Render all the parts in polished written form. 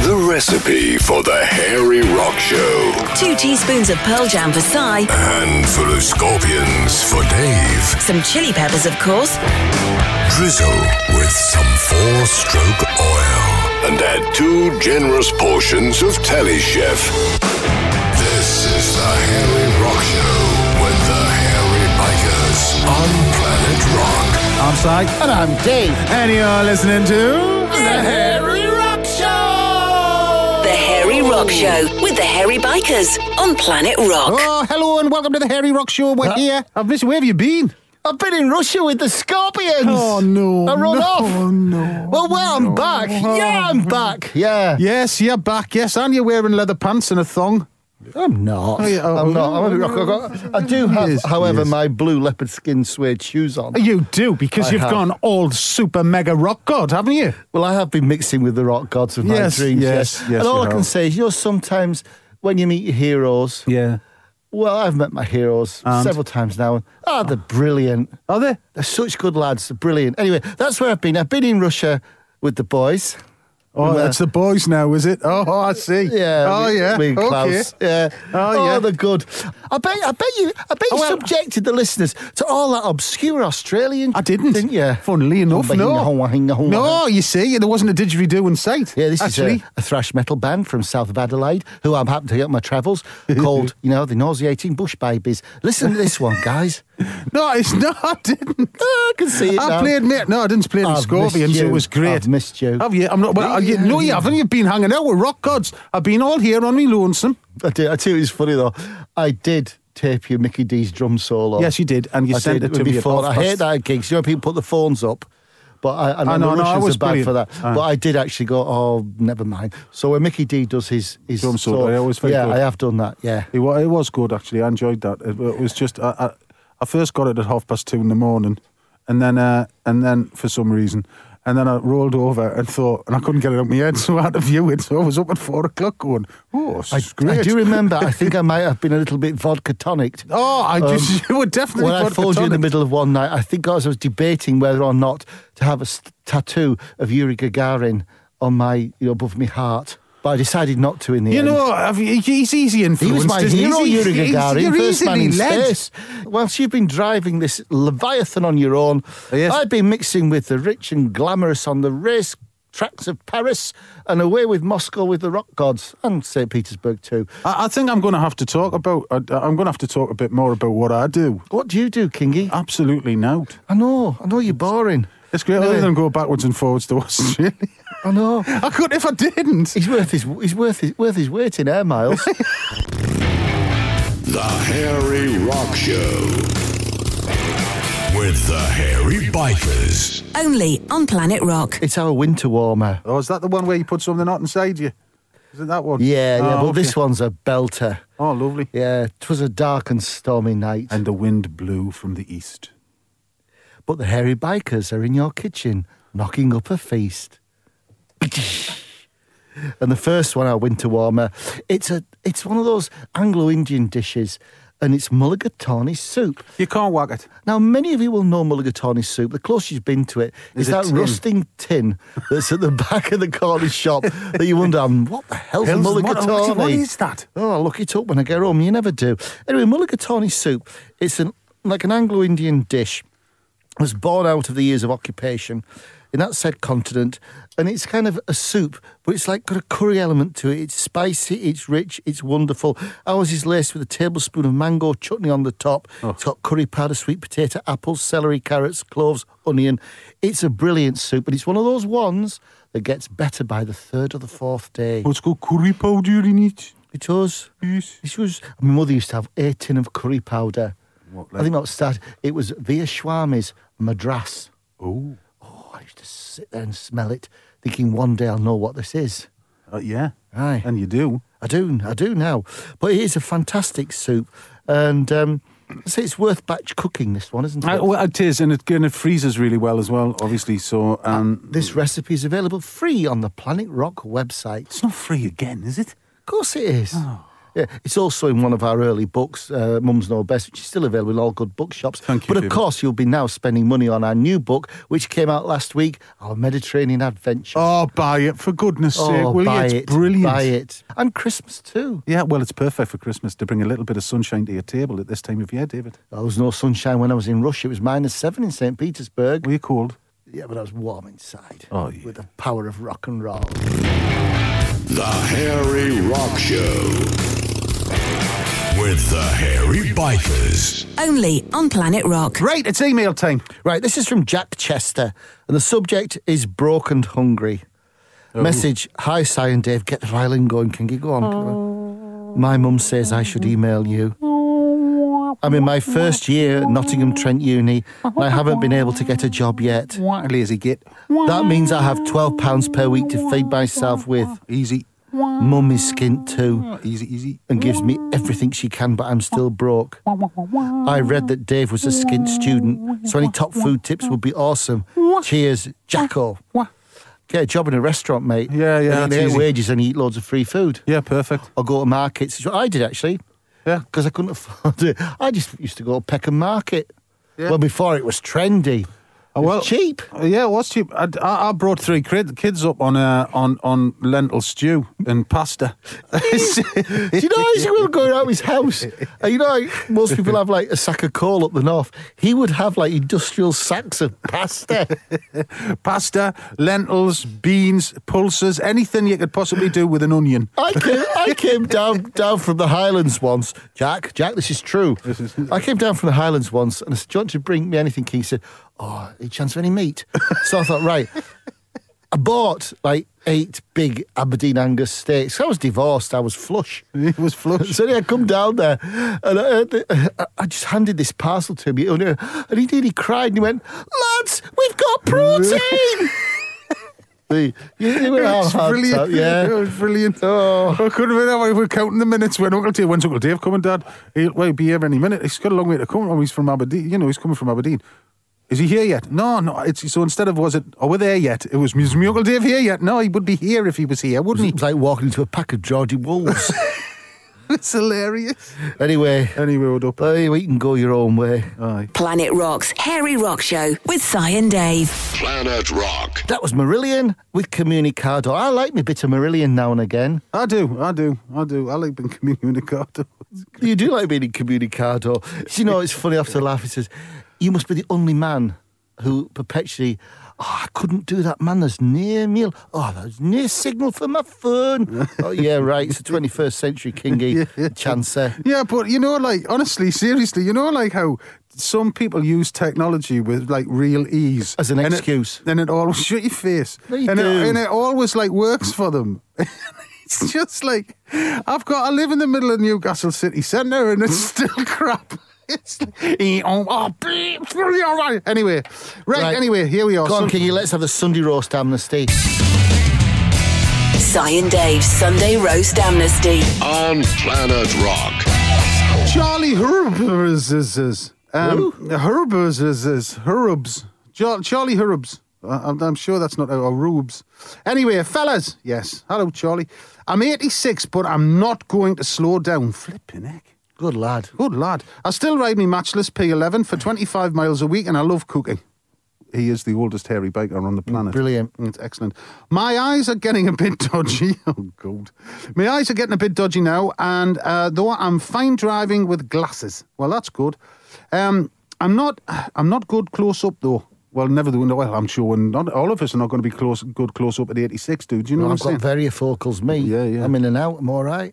The recipe for the Hairy Rock Show. 2 teaspoons of Pearl Jam for Si. A handful of Scorpions for Dave. Some chili peppers, of course. Drizzle with some 4-stroke oil. And add 2 generous portions of Telechef. This is the Hairy Rock Show with the Hairy Bikers on Planet Rock. I'm Si. And I'm Dave. And you're listening to The Hairy Rock Show! The Hairy Rock Show with the Hairy Bikers on Planet Rock. Oh, hello and welcome to the Hairy Rock Show. We're here. I've missed you. Where have you been? I've been in Russia with the Scorpions. Oh, no. I run off. Oh, no. Well, I'm back. Yeah, I'm back. Yeah. Yes, you're back. Yes, and you're wearing leather pants and a thong. I'm not. Oh, yeah, I'm not. I'm a bit rock. I do have, Yes, however, yes. my blue leopard skin suede shoes on. You do, because I you've have. gone all super mega rock god, haven't you? Well, I have been mixing with the rock gods of my Yes, dreams. yes, And all you I can have. say is, sometimes when you meet your heroes, Yeah. well, I've met my heroes And? several times now. They're brilliant. Are they? They're such good lads. They're brilliant. Anyway, that's where I've been. I've been in Russia with the boys. Oh, that's the boys now, is it? Oh, I see. Yeah. Oh, yeah. Me and Okay. Klaus. Yeah. Oh, yeah. They're good. I bet you well- subjected the listeners to all that obscure Australian. I didn't. Didn't you? Funnily enough, no. No, you see, there wasn't a didgeridoo in sight. Yeah, this actually. is a thrash metal band from south of Adelaide who I'm happy to get on my travels called, the Nauseating Bush Babies. Listen to this one, guys. No, it's not. I didn't. I can see it I now. played, mate. No, I didn't play the I've Scorpions. missed you. It was great. I've missed you. Have you? I'm not. Well, Yeah, no, you yeah. haven't. You've been hanging out with rock gods. I've been all here on me lonesome. I tell you, it's funny though. I did tape you Mickey D's drum solo. Yes, you did, and you I sent did it to me. before. at I hate that at gigs. People put the phones up. But I know the I Russians was are bad brilliant. for that. But I did actually go, never mind. So when Mickey D does his Drum solo, it was very good. I have done that, yeah. It was good, actually. I enjoyed that. It was just I first got it at 2:30 in the morning, and then for some reason. And then I rolled over and thought, and I couldn't get it out of my head, so I had to view it. So I was up at 4 o'clock going, this is great. I do remember, I think I might have been a little bit vodka tonicked. Oh, you were definitely when I phoned you in the middle of one night, I think I was debating whether or not to have a tattoo of Yuri Gagarin on my, above my heart. But I decided not to in the end. He's easy influenced. He was my isn't he? hero, Yuri Gagarin, You're first man easily in led. space. Whilst you've been driving this Leviathan on your own, Yes. I've been mixing with the rich and glamorous on the race tracks of Paris and away with Moscow with the rock gods and St. Petersburg too. I think I'm going to have to talk about. I'm going to have to talk a bit more about what I do. What do you do, Kingy? Absolutely not. I know you're boring. It's great. Other than go backwards and forwards to Australia. I know. I could if I didn't. He's worth his weight in air miles. The Hairy Rock Show. With the Hairy Bikers. Only on Planet Rock. It's our winter warmer. Oh, is that the one where you put something out inside you? Is it that one? Yeah, Oh, but okay. this one's a belter. Oh, lovely. Yeah, 'twas a dark and stormy night. And the wind blew from the east. But the Hairy Bikers are in your kitchen, knocking up a feast. And the first one, our winter warmer, it's one of those Anglo-Indian dishes, and it's mulligatawny soup. You can't whack it. Now, many of you will know mulligatawny soup. The closest you've been to it is a that tin. rusting tin that's at the back of the corner shop that you wonder, what the hell's a mulligatawny? What is that? Oh, I'll look it up when I get home. You never do. Anyway, mulligatawny soup, it's like an Anglo-Indian dish. It was born out of the years of occupation in that said continent, and it's kind of a soup, but it's like got a curry element to it. It's spicy, it's rich, it's wonderful. Ours is laced with a tablespoon of mango chutney on the top. Oh. It's got curry powder, sweet potato, apples, celery, carrots, cloves, onion. It's a brilliant soup, but it's one of those ones that gets better by the third or the fourth day. It's got curry powder in it. It does. Yes. It was. My mother used to have a tin of curry powder. What, I think that was started. It was Via Swami's Madras. Oh. I used to sit there and smell it, thinking one day I'll know what this is. Yeah. Aye. And you do. I do now. But it is a fantastic soup, and I say it's worth batch cooking. This one, isn't it? Well, it is, and it freezes really well as well, obviously. So This recipe is available free on the Planet Rock website. it's not free again, is it? Of course it is. Yeah, it's also in one of our early books, Mums Know Best, which is still available in all good bookshops. Thank you, But of David. course, you'll be now spending money on our new book, which came out last week, Our Mediterranean Adventure. Oh, buy it, for goodness sake, will buy you? it. It's brilliant. Buy it. And Christmas too. Yeah, well, it's perfect for Christmas to bring a little bit of sunshine to your table at this time of year, David. There was no sunshine when I was in Russia. It was -7 in St. Petersburg. Were you cold? Yeah, but I was warm inside. Oh, yeah. With the power of rock and roll. The Harry Rock Show. With the Harry Bikers. Only on Planet Rock. Right, it's email time. Right, this is from Jack Chester, and the subject is broke and hungry. Message, hi, Si and Dave, get the violin going. Can you go on? My mum says I should email you. I'm in my first year at Nottingham Trent Uni, and I haven't been able to get a job yet. Lazy git. That means I have £12 per week to feed myself with. Easy. Mum is skint too, Easy. and gives me everything she can, but I'm still broke. I read that Dave was a skint student, so any top food tips would be awesome. Cheers, Jacko. Get a job in a restaurant, mate. Yeah, And that's get easy. wages and eat loads of free food. Yeah, perfect. Or go to markets. It's what I did, actually. Yeah. Because I couldn't afford it. I just used to go to Peckham Market. Yeah. Well, before it was trendy. It was cheap. Yeah, it was cheap. I brought 3 kids up on lentil stew and pasta. Do you know how he will go around his house? And you know how most people have like a sack of coal up the north? He would have like industrial sacks of pasta. Pasta, lentils, beans, pulses, anything you could possibly do with an onion. I came down from the Highlands once. Jack, this is true. I came down from the Highlands once and I said, do you want to bring me anything? He said, oh, any chance of any meat? So I thought, right. I bought like 8 big Aberdeen Angus steaks. I was divorced. I was flush. It was flush. So I come down there and I just handed this parcel to him. And he did. He cried and he went, lads, we've got protein. It's brilliant. Yeah. It was brilliant. Oh. I couldn't have been. We're counting the minutes when when's Uncle Dave coming, Dad? He'll be here any minute. He's got a long way to come. Oh, he's from Aberdeen. You know, he's coming from Aberdeen. Is he here yet? No. So instead of we're there yet? It was my Uncle Dave here yet? No, he would be here if he was here, wouldn't he? It's like walking into a pack of Geordie wolves. It's hilarious. Anyway, we're up. we can go your own way. Aye. Planet Rock's Harry Rock Show with Si and Dave. Planet Rock. That was Marillion with Communicado. I like me bit of Marillion now and again. I do. I like being communicado. You do like being in Communicado. You know, it's funny, after the laugh, he says, you must be the only man who perpetually, I couldn't do that, man, there's near meal. Oh, there's near signal for my phone. Oh, yeah, right, it's the 21st century, Kingy, Chancer. Yeah, but you know, like, honestly, seriously, you know, like how some people use technology with like real ease As an excuse. and it always shut your face. No, you and do. It always like works for them. It's just like, I live in the middle of Newcastle city centre and it's still crap. It's like, anyway, right. Anyway, here we are. Go on, Kingy, let's have the Sunday roast amnesty. Si and Dave's Sunday Roast Amnesty. On Planet Rock. Charlie Hurubs is Hurubs. Charlie Hurubs. I'm sure that's not Rubes. Anyway, fellas, yes. Hello, Charlie. I'm 86, but I'm not going to slow down. Flipping heck. Good lad. Good lad. I still ride my matchless P11 for 25 miles a week, and I love cooking. He is the oldest hairy biker on the planet. Brilliant. It's excellent. My eyes are getting a bit dodgy. Oh, God. My eyes are getting a bit dodgy now, and though I'm fine driving with glasses. Well, that's good. I'm not good close up, though. Well, never do. Well, I'm sure not all of us are not going to be good close up at 86, dude. Do you know what I'm saying? I've got variofocals, me. Yeah. I'm in and out, I'm all right.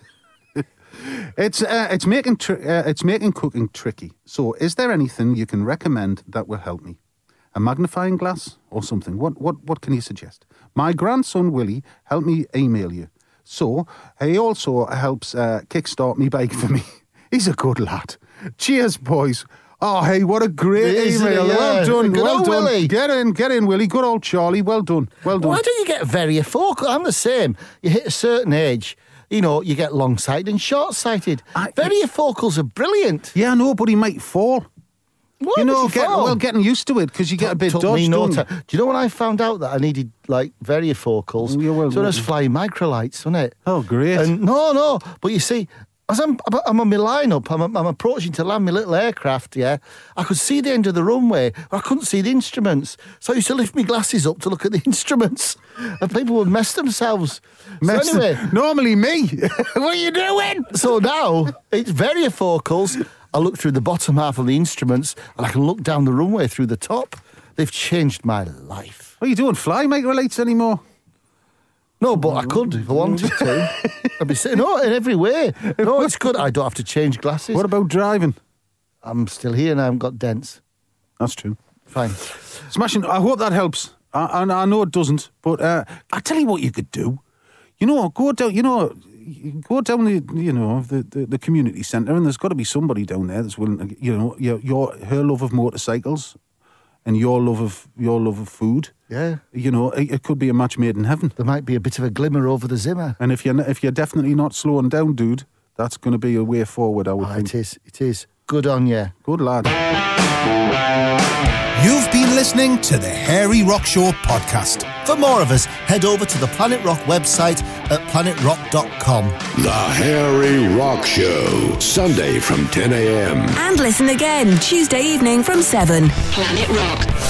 It's making cooking tricky. So, is there anything you can recommend that will help me? A magnifying glass or something? What can you suggest? My grandson Willie helped me email you. So he also helps kickstart me bike for me. He's a good lad. Cheers, boys. Oh, hey, what a great Isn't email. it? Yeah. Well done. Good Well old done. Willie. Get in, Willie. Good old Charlie. Well done. Well done. Why don't you get variofocal? I'm the same. You hit a certain age, you know, you get long-sighted and short-sighted. Variofocals are brilliant. Yeah, I know, but he might fall. What you know, would you fall? getting used to it because you get a bit Took dodged. me no don't you? time. Do you know when I found out that I needed like variofocals? Yeah, well, so when I was flying microlights, wasn't it? Oh, great. And no, but you see, as I'm on my line-up, I'm approaching to land my little aircraft, yeah, I could see the end of the runway, but I couldn't see the instruments. So I used to lift my glasses up to look at the instruments, and people would mess themselves. So anyway, Normally me. What are you doing? so now, it's variofocals. I look through the bottom half of the instruments, and I can look down the runway through the top. They've changed my life. What are you doing? Fly microlights anymore? No, but I could if I wanted to. I'd be saying, no, in every way. No, it's good. I don't have to change glasses. What about driving? I'm still here and I haven't got dents. That's true. Fine. Smashing. I hope that helps. I know it doesn't, but I tell you what you could do. You know, go down the community centre, and there's got to be somebody down there that's willing to, you know, her love of motorcycles and your love of food. Yeah. You know, it could be a match made in heaven. There might be a bit of a glimmer over the Zimmer. And if you're definitely not slowing down, dude, that's going to be a way forward, I would think. It is. Good on you. Good lad. You've been listening to the Hairy Rock Show podcast. For more of us, head over to the Planet Rock website at planetrock.com. The Harry Rock Show, Sunday from 10 a.m. And listen again Tuesday evening from 7. Planet Rock.